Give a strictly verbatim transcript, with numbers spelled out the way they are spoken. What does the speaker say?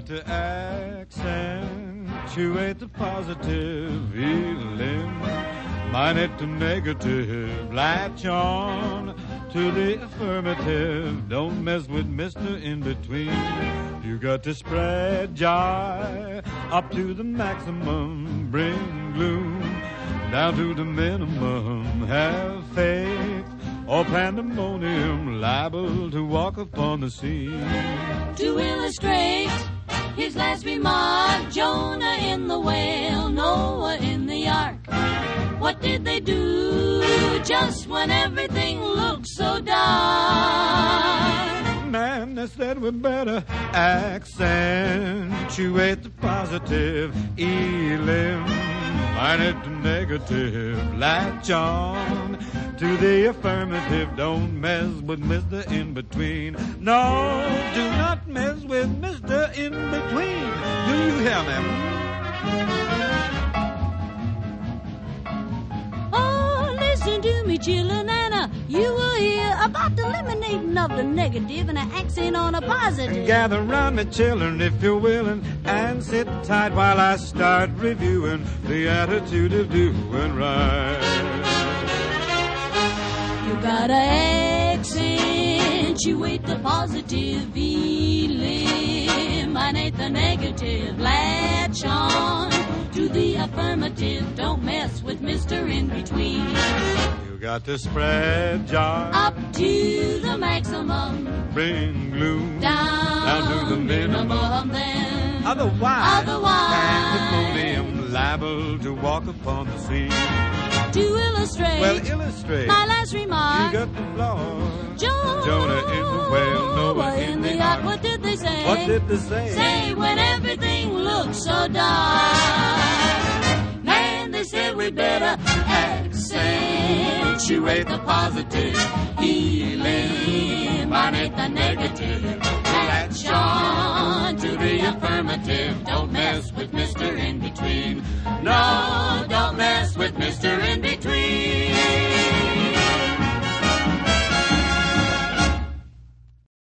to accentuate the positive, eliminate the negative, latch on to the affirmative. Don't mess with Mister In-Between. You got to spread joy up to the maximum, bring gloom down to the minimum. Have faith or pandemonium, liable to walk upon the sea. To illustrate his last remark, Jonah in the whale, Noah in the ark. What did they do just when everything looked so dark? Man, they said we better accentuate the positive, eliminate the negative, latch on to the affirmative. Don't mess with Mister In-Between. No, do not mess with Mister In-Between. Do you hear me? Oh, listen to me, chillin', Anna. You will hear about the eliminating of the negative and an accent on a positive. Gather round me, children, if you're willing, and sit tight while I start reviewing the attitude of doing right. You gotta accentuate the positive, eliminate the negative, latch on to the affirmative. Don't mess with Mister In-Between. You got to spread joy up to the maximum, bring gloom down, down to the minimum. minimum then, otherwise, otherwise pandemonium, liable to walk upon the sea. To illustrate, well, illustrate my last remark, you got the flaw. Jonah, Jonah in the whale, Noah in, in the, the ark. ark. What did they say? What did they say? Say when everything looked so dark. Man, they said we better accentuate the positive, eliminate the negative, latch on to the affirmative. Don't mess with